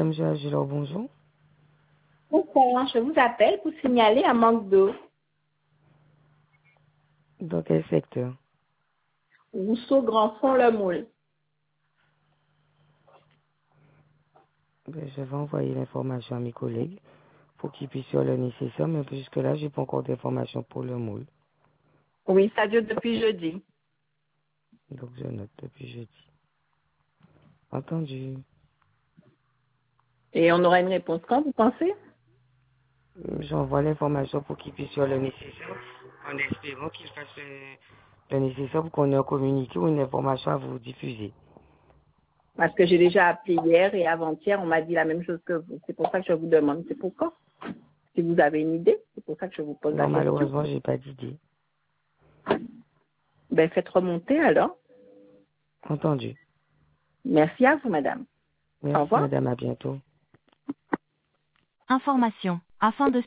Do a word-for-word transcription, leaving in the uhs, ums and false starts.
Madame Joachim, bonjour. Bonsoir, je vous appelle pour signaler un manque d'eau. Dans quel secteur? Rousseau Grand Fond Le Moule. Ben, je vais envoyer l'information à mes collègues pour qu'ils puissent faire le nécessaire, mais jusque-là, j'ai pas encore d'informations pour le moule. Oui, ça dure depuis jeudi. Donc, je note depuis jeudi. Entendu. Et on aura une réponse quand, vous pensez? J'envoie l'information pour qu'ils puissent faire le nécessaire, en espérant qu'ils fassent euh, le nécessaire pour qu'on ait un communiqué ou une information à vous diffuser. Parce que j'ai déjà appelé hier et avant-hier, on m'a dit la même chose que vous. C'est pour ça que je vous demande. C'est pourquoi? Si vous avez une idée, c'est pour ça que je vous pose Non, la question. malheureusement, j'ai pas d'idée. Ben, faites remonter alors. Entendu. Merci à vous, madame. Au Merci, revoir. madame, à bientôt. Information. Afin de